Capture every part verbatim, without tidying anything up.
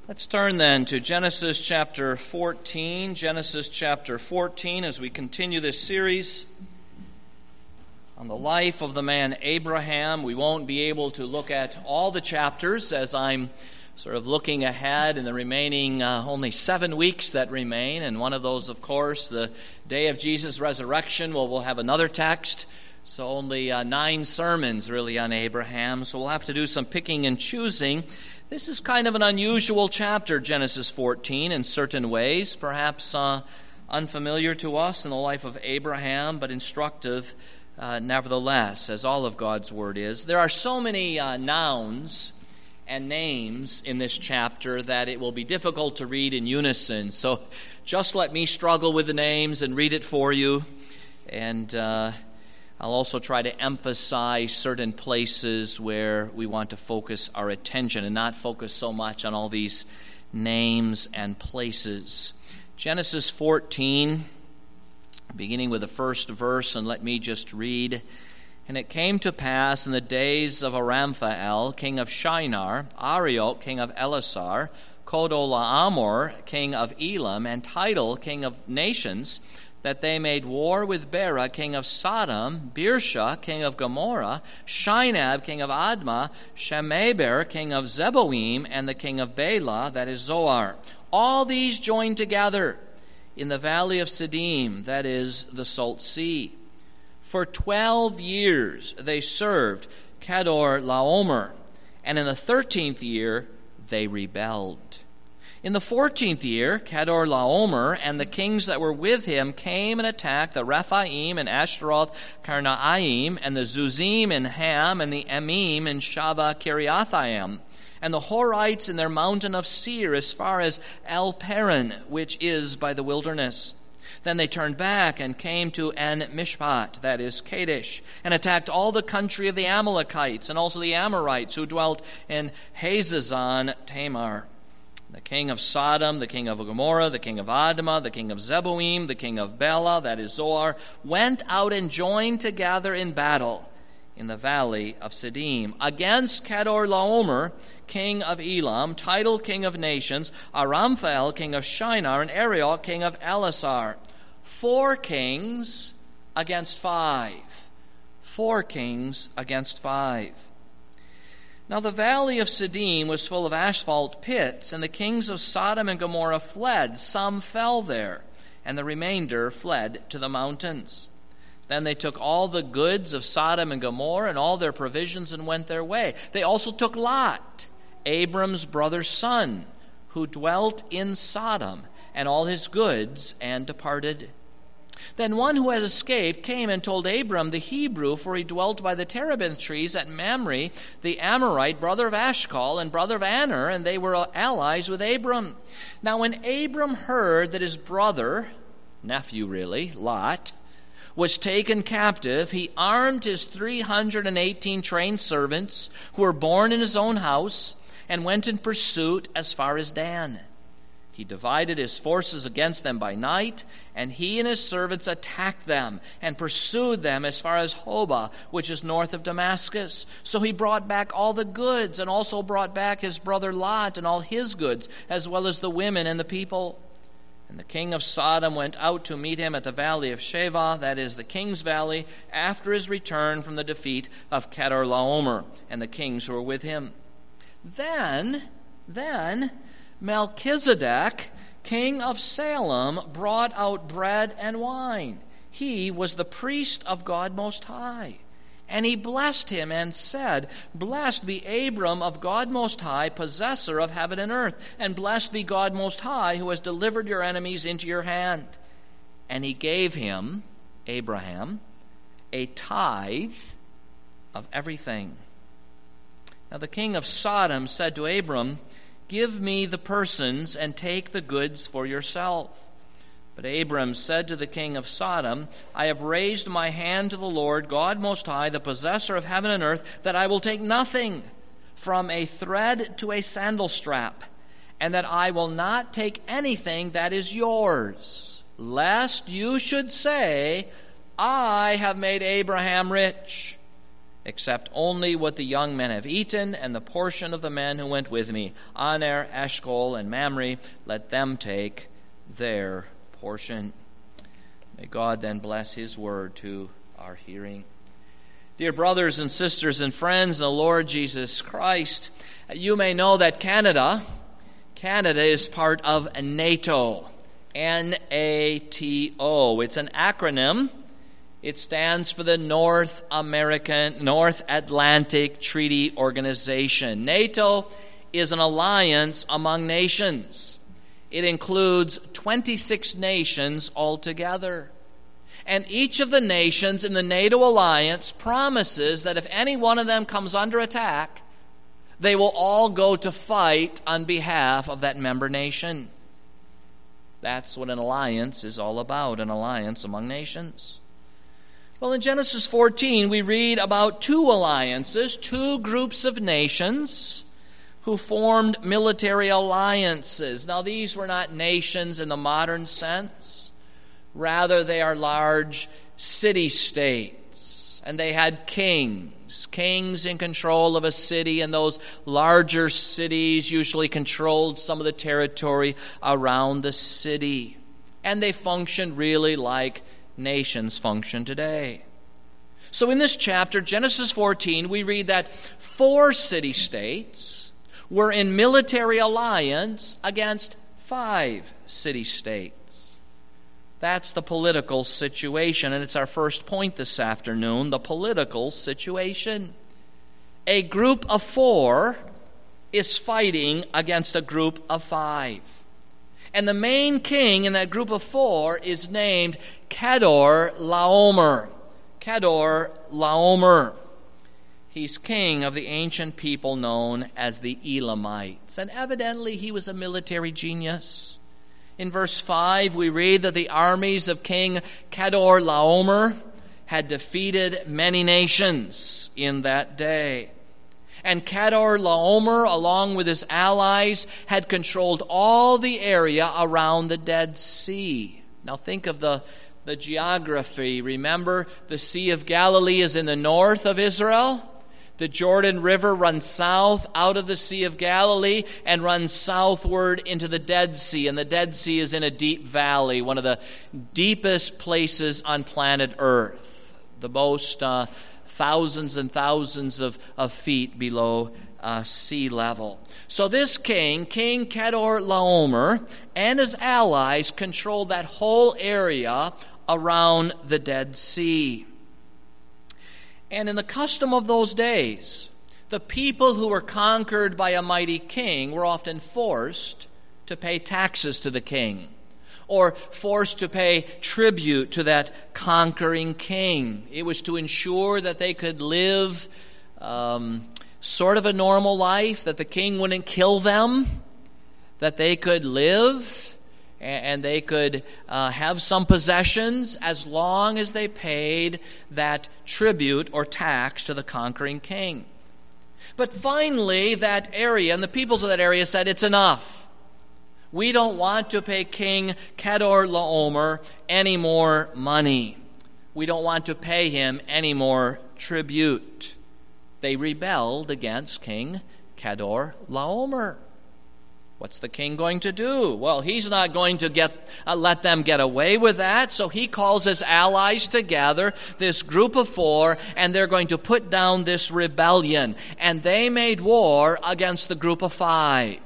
Let's turn then to Genesis chapter fourteen. Genesis chapter fourteen as we continue this series on the life of the man Abraham. We won't be able to look at all the chapters as I'm sort of looking ahead in the remaining uh, only seven weeks that remain. And one of those, of course, the day of Jesus' resurrection. Well, we'll have another text. So only uh, nine sermons really on Abraham. So we'll have to do some picking and choosing. This is kind of an unusual chapter, Genesis fourteen, in certain ways, perhaps uh, unfamiliar to us in the life of Abraham, but instructive uh, nevertheless, as all of God's Word is. There are so many uh, nouns and names in this chapter that it will be difficult to read in unison. So just let me struggle with the names and read it for you, and uh, I'll also try to emphasize certain places where we want to focus our attention and not focus so much on all these names and places. Genesis fourteen, beginning with the first verse, and let me just read. And it came to pass in the days of Aramphel, king of Shinar, Arioch, king of Elasar, Chedorlaomer, king of Elam, and Tidal, king of nations, that they made war with Bera, king of Sodom, Birsha, king of Gomorrah, Shinab, king of Admah, Shemeber, king of Zeboim, and the king of Bela, that is Zoar. All these joined together in the valley of Siddim, that is the Salt Sea. For twelve years they served Chedorlaomer, and in the thirteenth year they rebelled. In the fourteenth year, Chedorlaomer and the kings that were with him came and attacked the Rephaim and Ashtaroth Karnaim, and the Zuzim and Ham, and the Emim and Shava Kiriathaim, and the Horites in their mountain of Seir as far as El Paran, which is by the wilderness. Then they turned back and came to En Mishpat, that is Kadesh, and attacked all the country of the Amalekites, and also the Amorites who dwelt in Hazazon Tamar. The king of Sodom, the king of Gomorrah, the king of Admah, the king of Zeboim, the king of Bela, that is Zoar, went out and joined together in battle in the valley of Siddim against Chedorlaomer, king of Elam, Tidal, king of nations, Aramphel, king of Shinar, and Arioch, king of Elasar. Four kings against five. Four kings against five. Now the valley of Siddim was full of asphalt pits, and the kings of Sodom and Gomorrah fled. Some fell there, and the remainder fled to the mountains. Then they took all the goods of Sodom and Gomorrah and all their provisions and went their way. They also took Lot, Abram's brother's son, who dwelt in Sodom, and all his goods, and departed. Then one who has escaped came and told Abram the Hebrew, for he dwelt by the terebinth trees at Mamre, the Amorite, brother of Ashcol and brother of Aner, and they were allies with Abram. Now when Abram heard that his brother, nephew really, Lot, was taken captive, he armed his three hundred eighteen trained servants who were born in his own house, and went in pursuit as far as Dan. He divided his forces against them by night, and he and his servants attacked them and pursued them as far as Hobah, which is north of Damascus. So he brought back all the goods, and also brought back his brother Lot and all his goods, as well as the women and the people. And the king of Sodom went out to meet him at the valley of Shavah, that is the king's valley, after his return from the defeat of Chedorlaomer and the kings who were with him. Then, then... Melchizedek, king of Salem, brought out bread and wine. He was the priest of God Most High. And he blessed him and said, Blessed be Abram of God Most High, possessor of heaven and earth, and blessed be God Most High, who has delivered your enemies into your hand. And he gave him, Abraham, a tithe of everything. Now the king of Sodom said to Abram, Give me the persons and take the goods for yourself. But Abram said to the king of Sodom, I have raised my hand to the Lord, God Most High, the possessor of heaven and earth, that I will take nothing, from a thread to a sandal strap, and that I will not take anything that is yours, lest you should say, I have made Abraham rich. except only what the young men have eaten, and the portion of the men who went with me, Aner, Eshcol, and Mamre, let them take their portion. May God then bless his word to our hearing. Dear brothers and sisters and friends in the Lord Jesus Christ, you may know that Canada, Canada is part of NATO, N A T O. It's an acronym. It stands for the North American, North Atlantic Treaty Organization. NATO is an alliance among nations. It includes twenty-six nations altogether. And each of the nations in the NATO alliance promises that if any one of them comes under attack, they will all go to fight on behalf of that member nation. That's what an alliance is all about, an alliance among nations. Well, in Genesis fourteen, we read about two alliances, two groups of nations who formed military alliances. Now, these were not nations in the modern sense. Rather, they are large city-states, and they had kings, kings in control of a city, and those larger cities usually controlled some of the territory around the city. And they functioned really like nations function today. So in this chapter, Genesis fourteen, we read that four city-states were in military alliance against five city-states. That's the political situation, and it's our first point this afternoon, the political situation. A group of four is fighting against a group of five. And the main king in that group of four is named Kedor Laomer. Kedor Laomer. He's king of the ancient people known as the Elamites. And evidently he was a military genius. In verse five, we read that the armies of King Kedor Laomer had defeated many nations in that day. And Kedor Laomer, along with his allies, had controlled all the area around the Dead Sea. Now think of the, the geography. Remember, the Sea of Galilee is in the north of Israel. The Jordan River runs south out of the Sea of Galilee and runs southward into the Dead Sea. And the Dead Sea is in a deep valley, one of the deepest places on planet Earth. The most uh, thousands and thousands of, of feet below uh, sea level. So this king, King Kedor Laomer, and his allies controlled that whole area around the Dead Sea. And in the custom of those days, the people who were conquered by a mighty king were often forced to pay taxes to the king, or forced to pay tribute to that conquering king. It was to ensure that they could live um, sort of a normal life, that the king wouldn't kill them, that they could live and they could uh, have some possessions as long as they paid that tribute or tax to the conquering king. But finally, that area and the peoples of that area said, it's enough. We don't want to pay King Kedor Laomer any more money. We don't want to pay him any more tribute. They rebelled against King Kedor Laomer. What's the king going to do? Well, he's not going to get uh, let them get away with that, so he calls his allies together, this group of four, and they're going to put down this rebellion. And they made war against the group of five.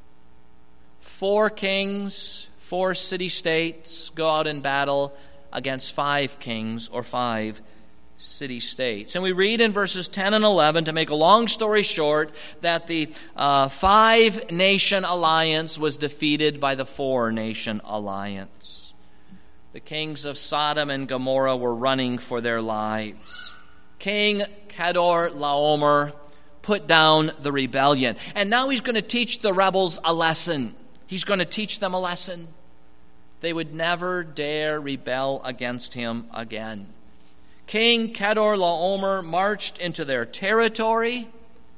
Four kings, four city-states go out in battle against five kings or five city-states. And we read in verses ten and eleven, to make a long story short, that the uh, five-nation alliance was defeated by the four-nation alliance. The kings of Sodom and Gomorrah were running for their lives. King Kedor Laomer put down the rebellion. And now he's going to teach the rebels a lesson. He's going to teach them a lesson. They would never dare rebel against him again. King Kedor Laomer marched into their territory.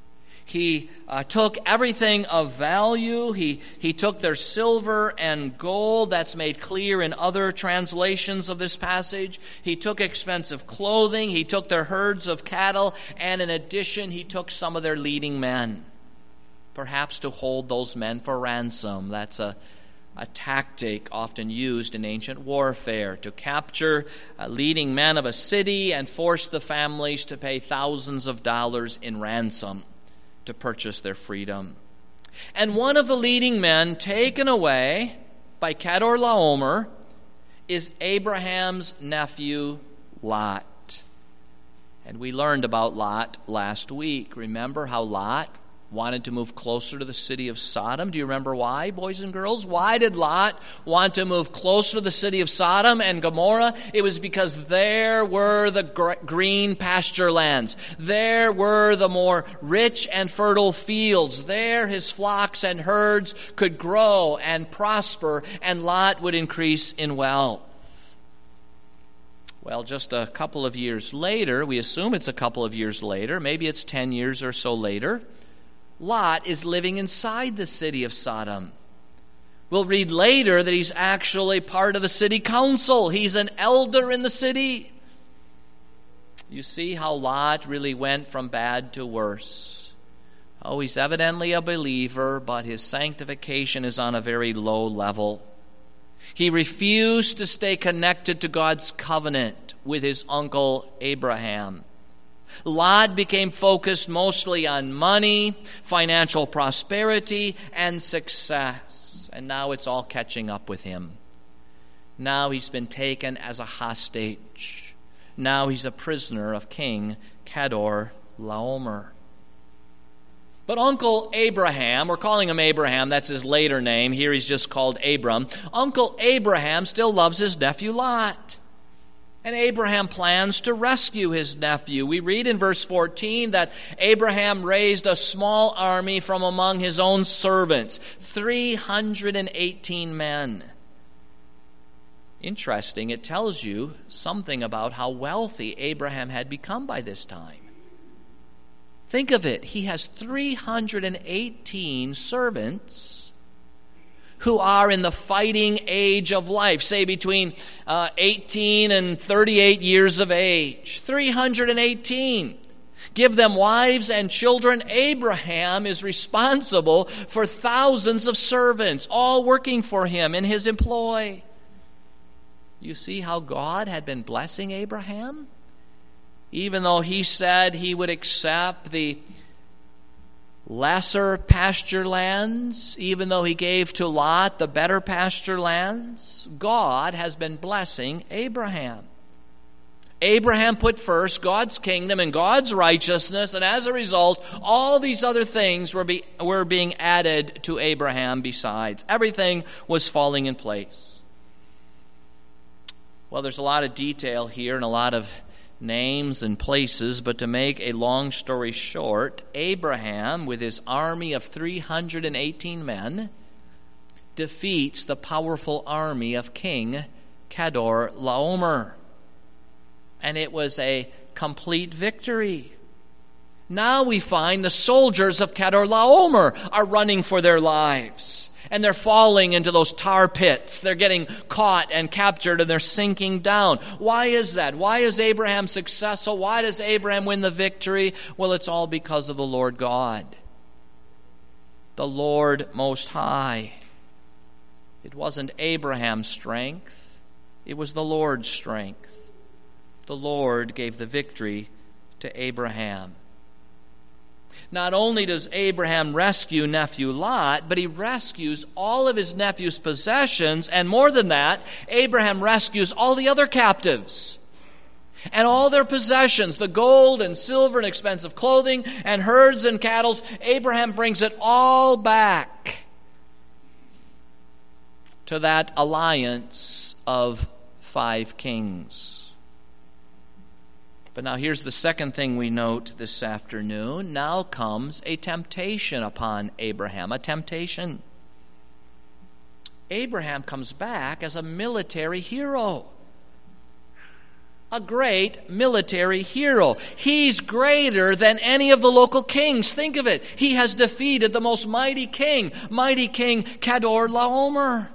He uh, took everything of value. He, he took their silver and gold. That's made clear in other translations of this passage. He took expensive clothing. He took their herds of cattle. And in addition, he took some of their leading men, perhaps to hold those men for ransom. That's a, a tactic often used in ancient warfare, to capture uh, leading men of a city and force the families to pay thousands of dollars in ransom to purchase their freedom. And one of the leading men taken away by Chedorlaomer is Abraham's nephew Lot. And we learned about Lot last week. Remember how Lot wanted to move closer to the city of Sodom? Do you remember why, boys and girls? Why did Lot want to move closer to the city of Sodom and Gomorrah? It was because there were the gr- green pasture lands. There were the more rich and fertile fields. There his flocks and herds could grow and prosper, and Lot would increase in wealth. Well, just a couple of years later, we assume it's a couple of years later, maybe it's ten years or so later, Lot is living inside the city of Sodom. We'll read later that he's actually part of the city council. He's an elder in the city. You see how Lot really went from bad to worse. Oh, he's evidently a believer, but his sanctification is on a very low level. He refused to stay connected to God's covenant with his uncle Abraham. Lot became focused mostly on money, financial prosperity, and success. And now it's all catching up with him. Now he's been taken as a hostage. Now he's a prisoner of King Chedorlaomer. But Uncle Abraham, we're calling him Abraham, that's his later name. Here he's just called Abram. Uncle Abraham still loves his nephew Lot. And Abraham plans to rescue his nephew. We read in verse fourteen that Abraham raised a small army from among his own servants, three hundred eighteen men. Interesting, it tells you something about how wealthy Abraham had become by this time. Think of it, he has three hundred eighteen servants who are in the fighting age of life, say between uh, eighteen and thirty-eight years of age. three hundred eighteen. Give them wives and children. Abraham is responsible for thousands of servants, all working for him in his employ. You see how God had been blessing Abraham? Even though he said he would accept the lesser pasture lands, even though he gave to Lot the better pasture lands, God has been blessing Abraham. Abraham put first God's kingdom and God's righteousness, and as a result, all these other things were, be, were being added to Abraham besides. Everything was falling in place. Well, there's a lot of detail here and a lot of names and places, but to make a long story short, Abraham, with his army of three hundred eighteen men, defeats the powerful army of King Chedorlaomer. And it was a complete victory. Now we find the soldiers of Chedorlaomer are running for their lives. And they're falling into those tar pits. They're getting caught and captured, and they're sinking down. Why is that? Why is Abraham successful? Why does Abraham win the victory? Well, it's all because of the Lord God, the Lord Most High. It wasn't Abraham's strength. It was the Lord's strength. The Lord gave the victory to Abraham. Not only does Abraham rescue nephew Lot, but he rescues all of his nephew's possessions, and more than that, Abraham rescues all the other captives and all their possessions, the gold and silver and expensive clothing and herds and cattle. Abraham brings it all back to that alliance of five kings. But now here's the second thing we note this afternoon. Now comes a temptation upon Abraham, a temptation. Abraham comes back as a military hero. a great military hero. He's greater than any of the local kings. Think of it. He has defeated the most mighty king, mighty King Chedorlaomer.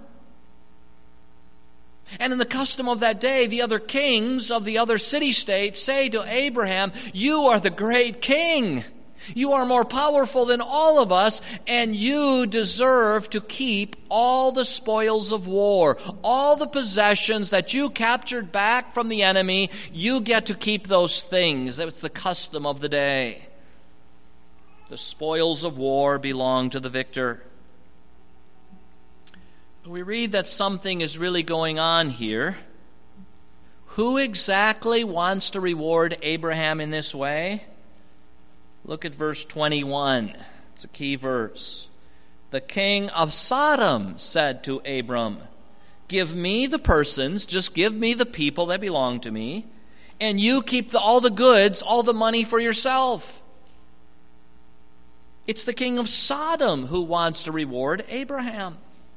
And in the custom of that day, the other kings of the other city-states say to Abraham, "You are the great king. You are more powerful than all of us, and you deserve to keep all the spoils of war. All the possessions that you captured back from the enemy, you get to keep those things." That's the custom of the day. The spoils of war belong to the victor. We read that something is really going on here. Who exactly wants to reward Abraham in this way? Look at verse twenty-one. It's a key verse. The king of Sodom said to Abram, "Give me the persons, just give me the people that belong to me, and you keep the, all the goods, all the money for yourself." It's the king of Sodom who wants to reward Abraham.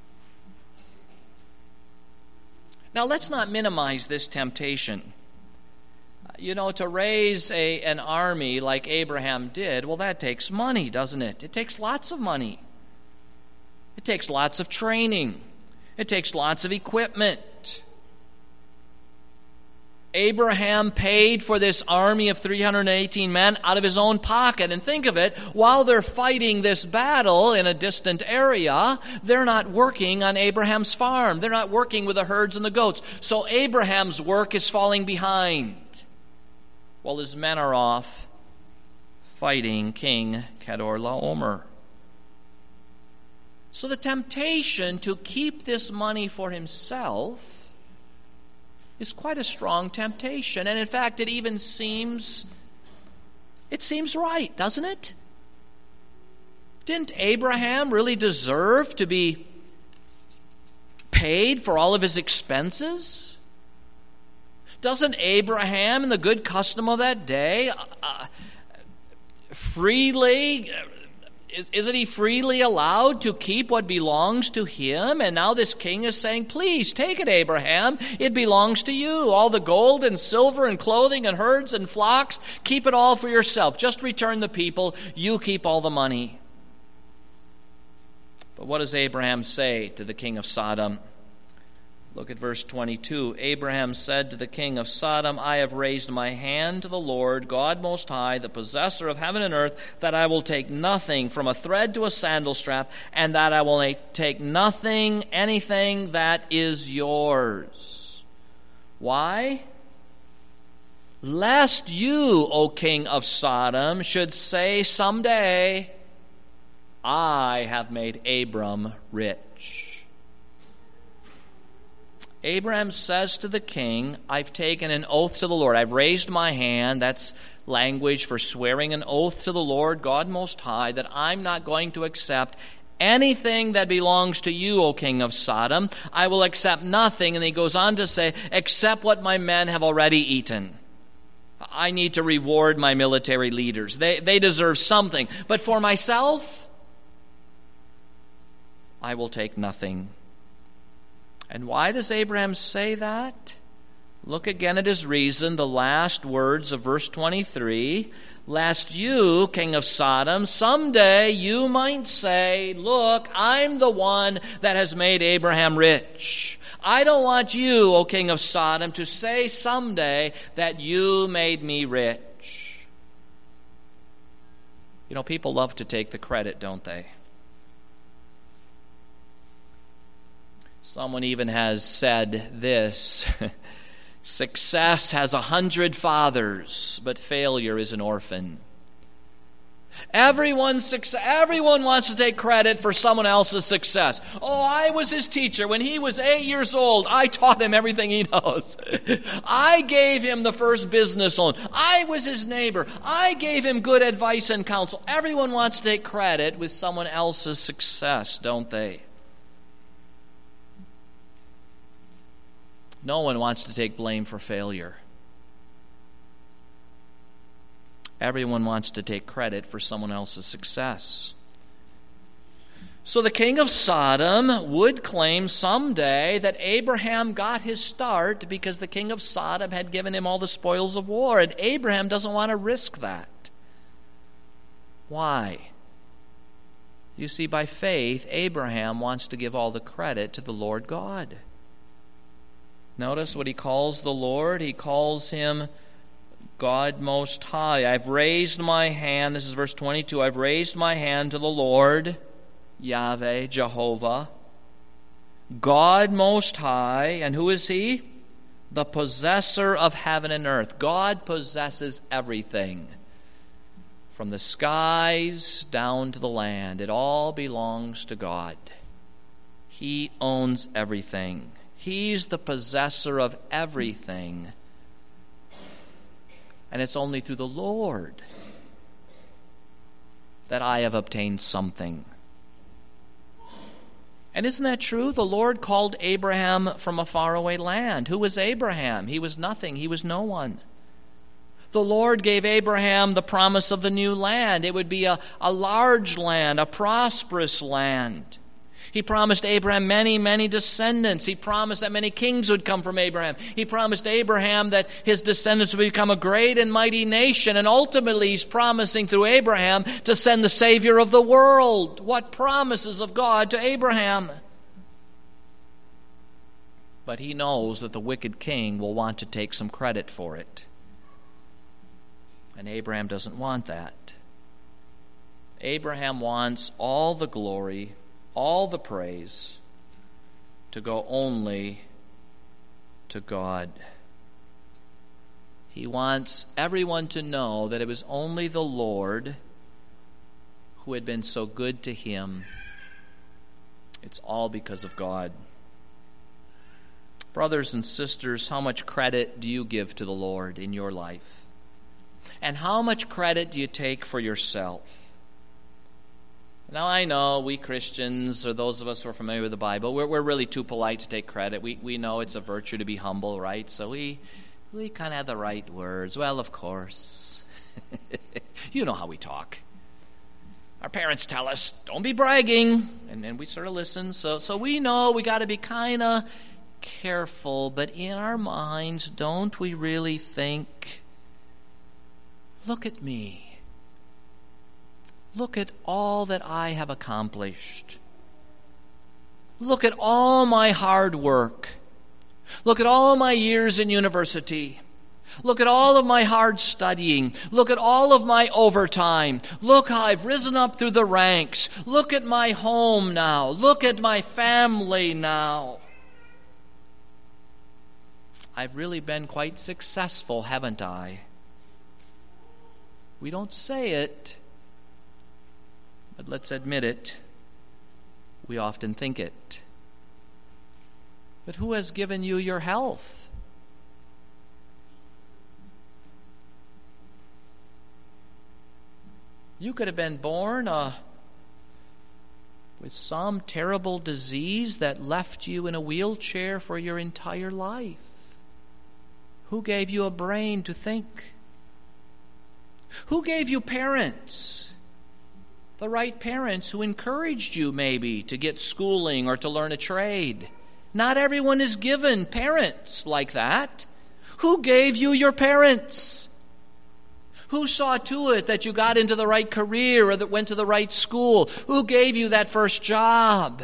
Now, let's not minimize this temptation. You know, to raise a, an army like Abraham did, well, that takes money, doesn't it? It takes lots of money. It takes lots of training. It takes lots of equipment. Abraham paid for this army of three hundred eighteen men out of his own pocket. And think of it, while they're fighting this battle in a distant area, they're not working on Abraham's farm. They're not working with the herds and the goats. So Abraham's work is falling behind, while his men are off fighting King Chedorlaomer. So the temptation to keep this money for himself is quite a strong temptation. And in fact, it even seems, it seems right, doesn't it? Didn't Abraham really deserve to be paid for all of his expenses? Doesn't Abraham, in the good custom of that day, uh, freely, is, isn't he freely allowed to keep what belongs to him? And now this king is saying, "Please, take it, Abraham. It belongs to you. All the gold and silver and clothing and herds and flocks, keep it all for yourself. Just return the people. You keep all the money." But what does Abraham say to the king of Sodom? Look at verse twenty-two. Abraham said to the king of Sodom, "I have raised my hand to the Lord, God Most High, the possessor of heaven and earth, that I will take nothing from a thread to a sandal strap, and that I will take nothing, anything that is yours." Why? "Lest you, O king of Sodom, should say someday, 'I have made Abram rich.'" Abraham says to the king, "I've taken an oath to the Lord. I've raised my hand." That's language for swearing an oath to the Lord, God Most High, that I'm not going to accept anything that belongs to you, O king of Sodom. I will accept nothing. And he goes on to say, "except what my men have already eaten." I need to reward my military leaders. They, they deserve something. But for myself, I will take nothing. And why does Abraham say that? Look again at his reason, the last words of verse twenty-three. "Lest you, king of Sodom, someday you might say, 'Look, I'm the one that has made Abraham rich.' I don't want you, O king of Sodom, to say someday that you made me rich." You know, people love to take the credit, don't they? Someone even has said this, "Success has a hundred fathers, but failure is an orphan." Everyone, everyone wants to take credit for someone else's success. "Oh, I was his teacher. When he was eight years old, I taught him everything he knows. I gave him the first business loan. I was his neighbor. I gave him good advice and counsel." Everyone wants to take credit with someone else's success, don't they? No one wants to take blame for failure. Everyone wants to take credit for someone else's success. So the king of Sodom would claim someday that Abraham got his start because the king of Sodom had given him all the spoils of war, and Abraham doesn't want to risk that. Why? You see, by faith, Abraham wants to give all the credit to the Lord God. Notice what he calls the Lord. He calls him God Most High. I've raised my hand, this is verse twenty-two, I've raised my hand to the Lord, Yahweh, Jehovah, God Most High. And who is he? The possessor of heaven and earth. God possesses everything. From the skies down to the land, it all belongs to God. He owns everything. He's the possessor of everything. And it's only through the Lord that I have obtained something. And isn't that true? The Lord called Abraham from a faraway land. Who was Abraham? He was nothing. He was no one. The Lord gave Abraham the promise of the new land. It would be a, a large land, a prosperous land. He promised Abraham many, many descendants. He promised that many kings would come from Abraham. He promised Abraham that his descendants would become a great and mighty nation. And ultimately, he's promising through Abraham to send the Savior of the world. What promises of God to Abraham! But he knows that the wicked king will want to take some credit for it. And Abraham doesn't want that. Abraham wants all the glory, all the praise to go only to God. He wants everyone to know that it was only the Lord who had been so good to him. It's all because of God. Brothers and sisters, how much credit do you give to the Lord in your life? And how much credit do you take for yourself? Now, I know we Christians, or those of us who are familiar with the Bible, we're, we're really too polite to take credit. We we know it's a virtue to be humble, right? So we we kind of have the right words. Well, of course. You know how we talk. Our parents tell us, don't be bragging, and then we sort of listen. So, so we know we got to be kind of careful, but in our minds, don't we really think, look at me. Look at all that I have accomplished. Look at all my hard work. Look at all my years in university. Look at all of my hard studying. Look at all of my overtime. Look how I've risen up through the ranks. Look at my home now. Look at my family now. I've really been quite successful, haven't I? We don't say it, but let's admit it. We often think it. But who has given you your health? You could have been born uh, with some terrible disease that left you in a wheelchair for your entire life. Who gave you a brain to think? Who gave you parents? The right parents who encouraged you maybe to get schooling or to learn a trade. Not everyone is given parents like that. Who gave you your parents? Who saw to it that you got into the right career or that went to the right school? Who gave you that first job?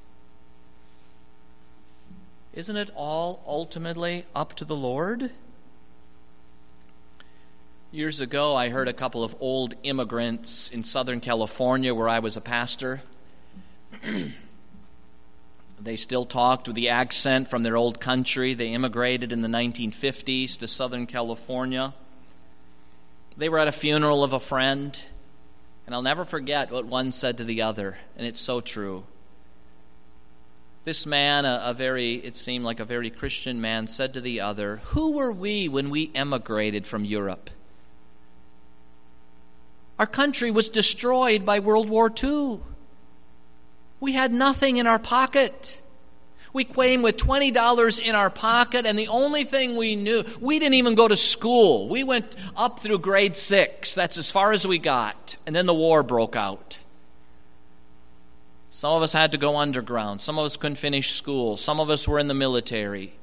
Isn't it all ultimately up to the Lord? Years ago, I heard a couple of old immigrants in Southern California where I was a pastor. They still talked with the accent from their old country. They immigrated in the nineteen fifties to Southern California. They were at a funeral of a friend, and I'll never forget what one said to the other, and it's so true. This man, a, a very, it seemed like a very Christian man, said to the other, "Who were we when we emigrated from Europe? Our country was destroyed by World War Two. We had nothing in our pocket. We came with twenty dollars in our pocket, and the only thing we knew, we didn't even go to school. We went up through grade six. That's as far as we got. And then the war broke out. Some of us had to go underground. Some of us couldn't finish school. Some of us were in the military.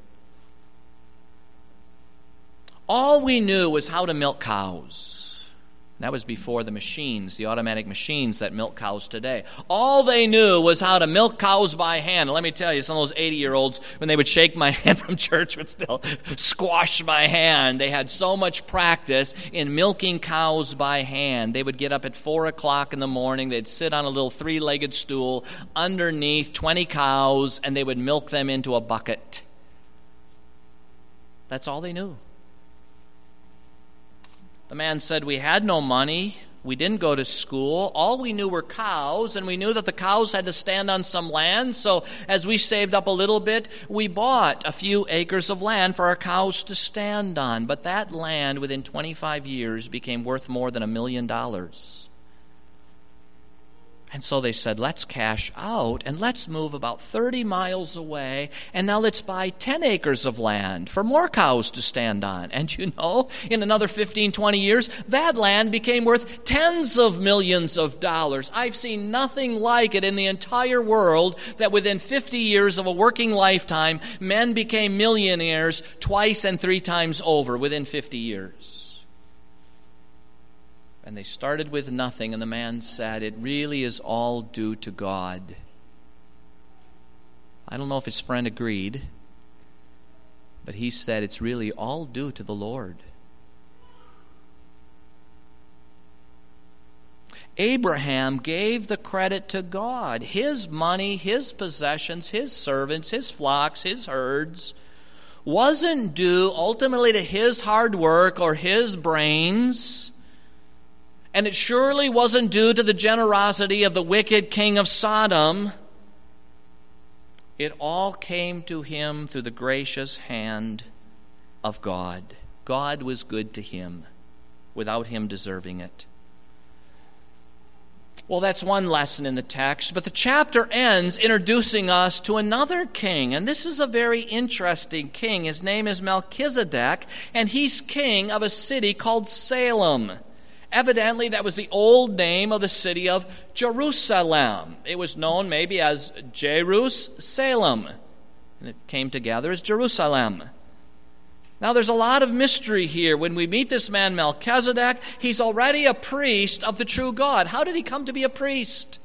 All we knew was how to milk cows. That was before the machines, the automatic machines that milk cows today. All they knew was how to milk cows by hand. And let me tell you, some of those eighty-year-olds, when they would shake my hand from church, would still squash my hand. They had so much practice in milking cows by hand. They would get up at four o'clock in the morning. They'd sit on a little three-legged stool underneath twenty cows, and they would milk them into a bucket. That's all they knew. The man said, we had no money, we didn't go to school, all we knew were cows, and we knew that the cows had to stand on some land, so as we saved up a little bit, we bought a few acres of land for our cows to stand on. But that land, within twenty-five years, became worth more than a million dollars. And so they said, let's cash out and let's move about thirty miles away, and now let's buy ten acres of land for more cows to stand on. And you know, in another fifteen, twenty years, that land became worth tens of millions of dollars. I've seen nothing like it in the entire world, that within fifty years of a working lifetime, men became millionaires twice and three times over within fifty years. And they started with nothing, and the man said, it really is all due to God. I don't know if his friend agreed, but he said it's really all due to the Lord. Abraham gave the credit to God. His money, his possessions, his servants, his flocks, his herds wasn't due ultimately to his hard work or his brains. And it surely wasn't due to the generosity of the wicked king of Sodom. It all came to him through the gracious hand of God. God was good to him without him deserving it. Well, that's one lesson in the text, but the chapter ends introducing us to another king, and this is a very interesting king. His name is Melchizedek, and he's king of a city called Salem. Evidently, that was the old name of the city of Jerusalem. It was known maybe as Jerusalem, and it came together as Jerusalem. Now, there's a lot of mystery here. When we meet this man Melchizedek, he's already a priest of the true God. How did he come to be a priest?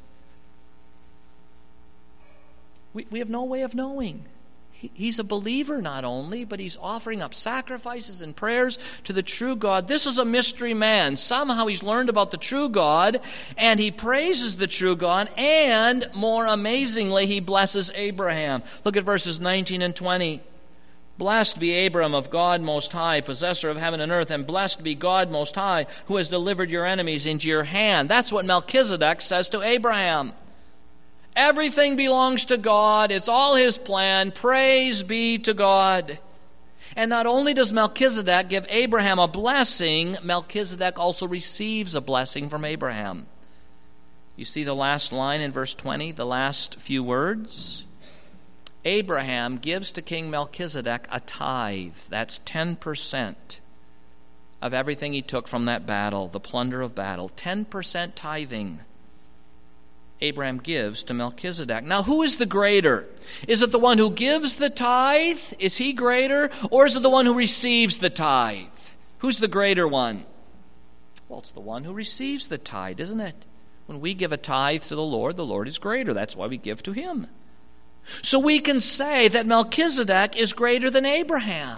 We, we have no way of knowing. He's a believer not only, but he's offering up sacrifices and prayers to the true God. This is a mystery man. Somehow he's learned about the true God, and he praises the true God, and more amazingly, he blesses Abraham. Look at verses nineteen and twenty. Blessed be Abram of God Most High, possessor of heaven and earth, and blessed be God Most High, who has delivered your enemies into your hand. That's what Melchizedek says to Abraham. Everything belongs to God. It's all his plan. Praise be to God. And not only does Melchizedek give Abraham a blessing, Melchizedek also receives a blessing from Abraham. You see the last line in verse twenty, the last few words? Abraham gives to King Melchizedek a tithe. That's ten percent of everything he took from that battle, the plunder of battle. ten percent tithing Abraham gives to Melchizedek. Now, who is the greater? Is it the one who gives the tithe? Is he greater? Or is it the one who receives the tithe? Who's the greater one? Well, it's the one who receives the tithe, isn't it? When we give a tithe to the Lord, the Lord is greater. That's why we give to him. So we can say that Melchizedek is greater than Abraham.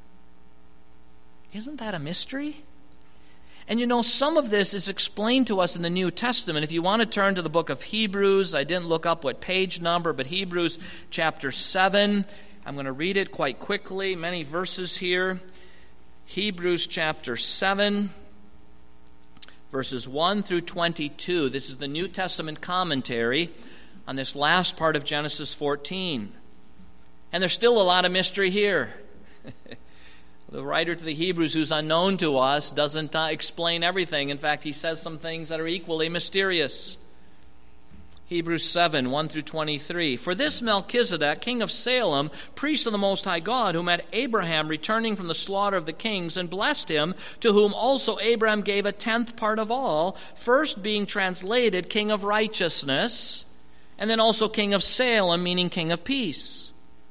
Isn't that a mystery? And you know, some of this is explained to us in the New Testament. If you want to turn to the book of Hebrews, I didn't look up what page number, but Hebrews chapter seven. I'm going to read it quite quickly. Many verses here. Hebrews chapter seven, verses one through twenty-two. This is the New Testament commentary on this last part of Genesis fourteen. And there's still a lot of mystery here. The writer to the Hebrews, who's unknown to us, doesn't uh, explain everything. In fact, he says some things that are equally mysterious. Hebrews seven, one through twenty-three. For this Melchizedek, king of Salem, priest of the Most High God, who met Abraham returning from the slaughter of the kings, and blessed him, to whom also Abraham gave a tenth part of all, first being translated king of righteousness, and then also king of Salem, meaning king of peace.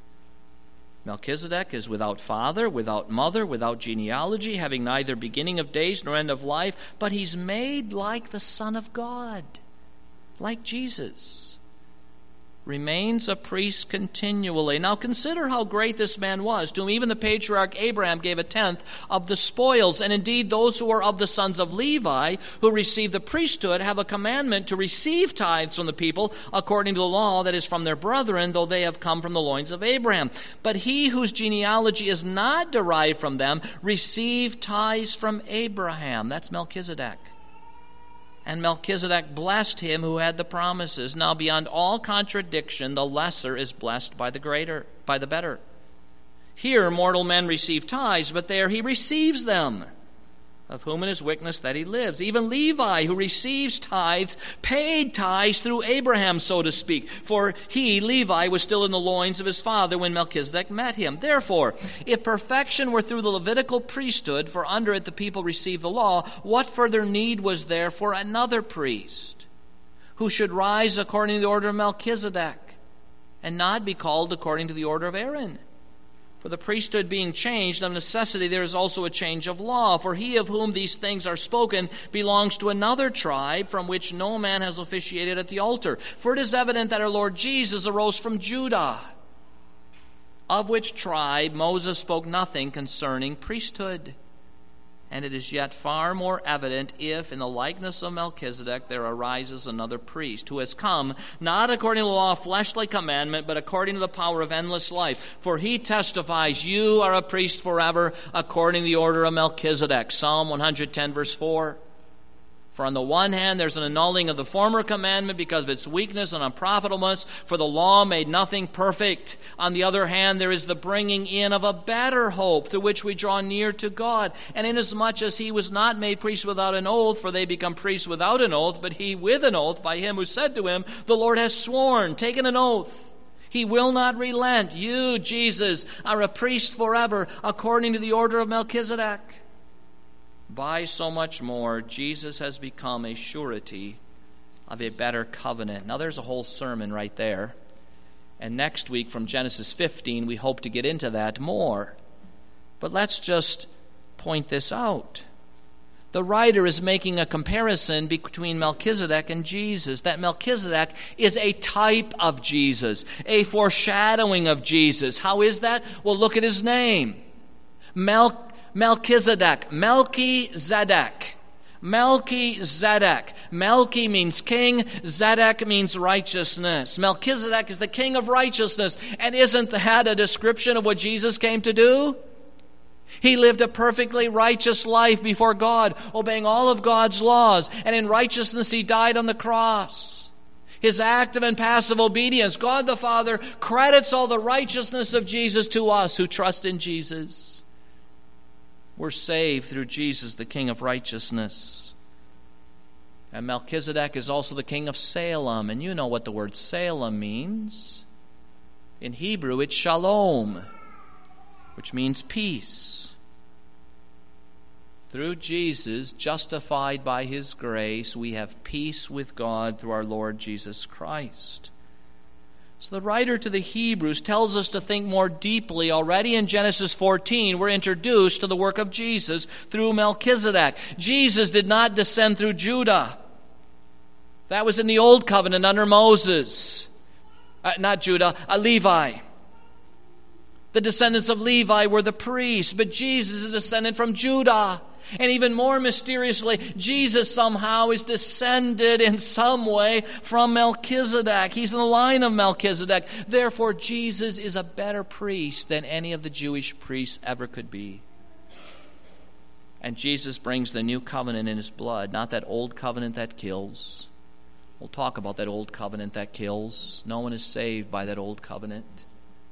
Melchizedek is without father, without mother, without genealogy, having neither beginning of days nor end of life, but he's made like the Son of God, like Jesus. Remains a priest continually. Now consider how great this man was, to whom even the patriarch Abraham gave a tenth of the spoils. And indeed, those who are of the sons of Levi, who receive the priesthood, have a commandment to receive tithes from the people according to the law that is from their brethren, though they have come from the loins of Abraham. But he whose genealogy is not derived from them received tithes from Abraham. That's Melchizedek. And Melchizedek blessed him who had the promises. Now, beyond all contradiction, the lesser is blessed by the greater, by the better. Here, mortal men receive tithes, but there he receives them, of whom it is witness that he lives. Even Levi, who receives tithes, paid tithes through Abraham, so to speak. For he, Levi, was still in the loins of his father when Melchizedek met him. Therefore, if perfection were through the Levitical priesthood, for under it the people received the law, what further need was there for another priest, who should rise according to the order of Melchizedek, and not be called according to the order of Aaron? For the priesthood being changed, of necessity there is also a change of law. For he of whom these things are spoken belongs to another tribe, from which no man has officiated at the altar. For it is evident that our Lord Jesus arose from Judah, of which tribe Moses spoke nothing concerning priesthood. And it is yet far more evident if, in the likeness of Melchizedek, there arises another priest, who has come, not according to the law of fleshly commandment, but according to the power of endless life. For he testifies, you are a priest forever, according to the order of Melchizedek. Psalm one hundred ten, verse four. For on the one hand, there's an annulling of the former commandment because of its weakness and unprofitableness, for the law made nothing perfect. On the other hand, there is the bringing in of a better hope, through which we draw near to God. And inasmuch as he was not made priest without an oath, for they become priests without an oath, but he with an oath by him who said to him, the Lord has sworn, taken an oath. He will not relent. You, Jesus, are a priest forever, according to the order of Melchizedek. By so much more, Jesus has become a surety of a better covenant. Now, there's a whole sermon right there. And next week from Genesis fifteen, we hope to get into that more. But let's just point this out. The writer is making a comparison between Melchizedek and Jesus, that Melchizedek is a type of Jesus, a foreshadowing of Jesus. How is that? Well, look at his name. Melchizedek. Melchizedek, Melchizedek, Melchizedek. Melchi means king, Zedek means righteousness. Melchizedek is the king of righteousness. And isn't that a description of what Jesus came to do? He lived a perfectly righteous life before God, obeying all of God's laws. And in righteousness he died on the cross. His active and passive obedience, God the Father credits all the righteousness of Jesus to us who trust in Jesus. We're saved through Jesus, the King of righteousness. And Melchizedek is also the king of Salem. And you know what the word Salem means. In Hebrew, it's shalom, which means peace. Through Jesus, justified by his grace, we have peace with God through our Lord Jesus Christ. So the writer to the Hebrews tells us to think more deeply. Already in Genesis fourteen, we're introduced to the work of Jesus through Melchizedek. Jesus did not descend through Judah. That was in the Old Covenant under Moses. Uh, not Judah, uh, Levi. The descendants of Levi were the priests, but Jesus is a descendant from Judah. And even more mysteriously, Jesus somehow is descended in some way from Melchizedek. He's in the line of Melchizedek. Therefore, Jesus is a better priest than any of the Jewish priests ever could be. And Jesus brings the new covenant in his blood, not that old covenant that kills. We'll talk about that old covenant that kills. No one is saved by that old covenant.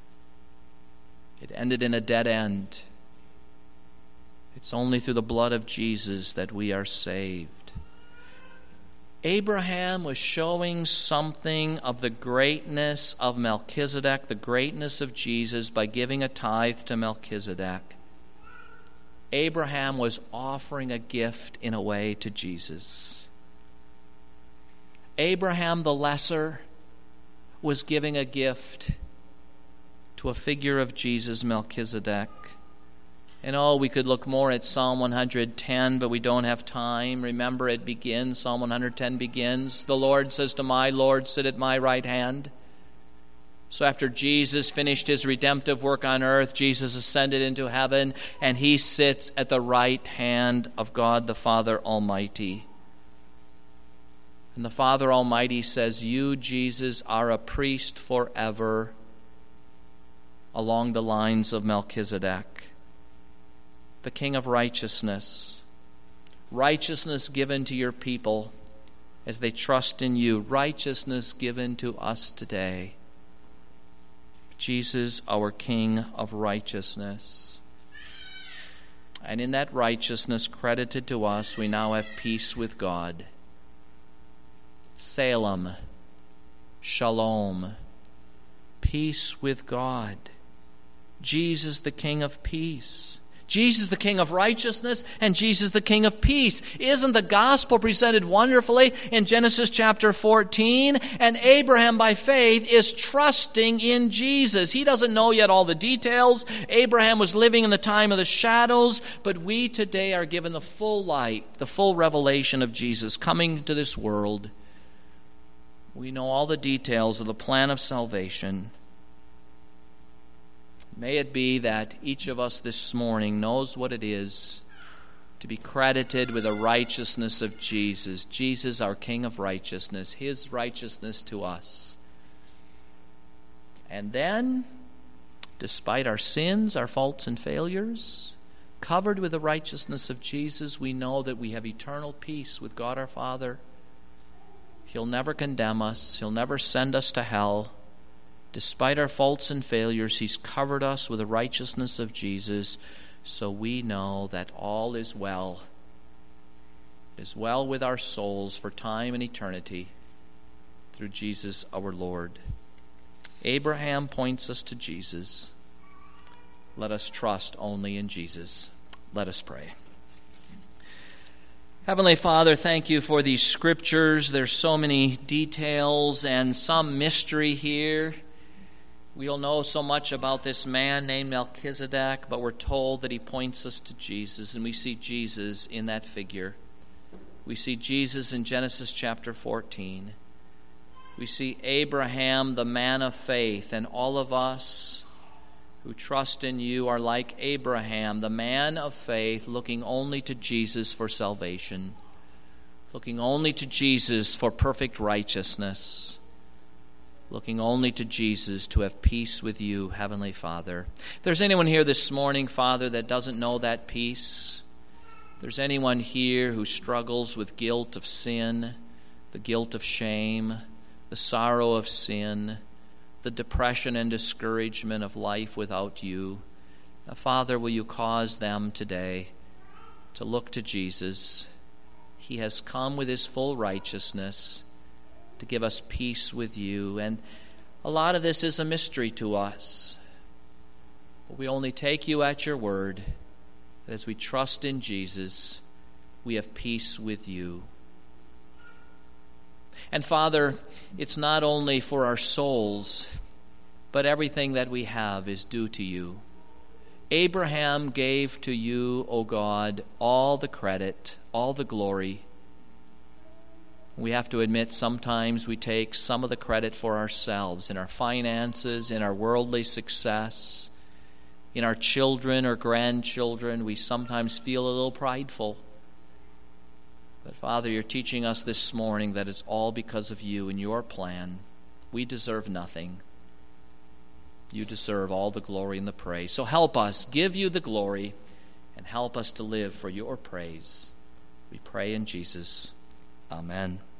It ended in a dead end. It's only through the blood of Jesus that we are saved. Abraham was showing something of the greatness of Melchizedek, the greatness of Jesus, by giving a tithe to Melchizedek. Abraham was offering a gift in a way to Jesus. Abraham the lesser was giving a gift to a figure of Jesus, Melchizedek. And oh, we could look more at Psalm one hundred ten, but we don't have time. Remember, it begins, Psalm one hundred ten begins, "The Lord says to my Lord, sit at my right hand." So after Jesus finished his redemptive work on earth, Jesus ascended into heaven, and he sits at the right hand of God the Father Almighty. And the Father Almighty says, "You, Jesus, are a priest forever," along the lines of Melchizedek, the King of righteousness. Righteousness given to your people as they trust in you. Righteousness given to us today. Jesus, our King of righteousness. And in that righteousness credited to us, we now have peace with God. Salem, shalom, peace with God. Jesus, the King of peace. Jesus, the King of righteousness, and Jesus, the King of peace. Isn't the gospel presented wonderfully in Genesis chapter fourteen? And Abraham, by faith, is trusting in Jesus. He doesn't know yet all the details. Abraham was living in the time of the shadows, but we today are given the full light, the full revelation of Jesus coming to this world. We know all the details of the plan of salvation. May it be that each of us this morning knows what it is to be credited with the righteousness of Jesus. Jesus, our King of righteousness, his righteousness to us. And then, despite our sins, our faults and failures, covered with the righteousness of Jesus, we know that we have eternal peace with God our Father. He'll never condemn us. He'll never send us to hell. Despite our faults and failures, he's covered us with the righteousness of Jesus, so we know that all is well. It is well with our souls for time and eternity through Jesus our Lord. Abraham points us to Jesus. Let us trust only in Jesus. Let us pray. Heavenly Father, thank you for these scriptures. There's so many details and some mystery here. We don't know so much about this man named Melchizedek, but we're told that he points us to Jesus, and we see Jesus in that figure. We see Jesus in Genesis chapter fourteen. We see Abraham, the man of faith, and all of us who trust in you are like Abraham, the man of faith, looking only to Jesus for salvation, looking only to Jesus for perfect righteousness, looking only to Jesus to have peace with you, Heavenly Father. If there's anyone here this morning, Father, that doesn't know that peace, if there's anyone here who struggles with guilt of sin, the guilt of shame, the sorrow of sin, the depression and discouragement of life without you, now, Father, will you cause them today to look to Jesus? He has come with his full righteousness to give us peace with you. And a lot of this is a mystery to us. But we only take you at your word, that as we trust in Jesus, we have peace with you. And Father, it's not only for our souls, but everything that we have is due to you. Abraham gave to you, O God, all the credit, all the glory. We have to admit sometimes we take some of the credit for ourselves in our finances, in our worldly success, in our children or grandchildren. We sometimes feel a little prideful. But Father, you're teaching us this morning that it's all because of you and your plan. We deserve nothing. You deserve all the glory and the praise. So help us, give you the glory, and help us to live for your praise. We pray in Jesus. Amen.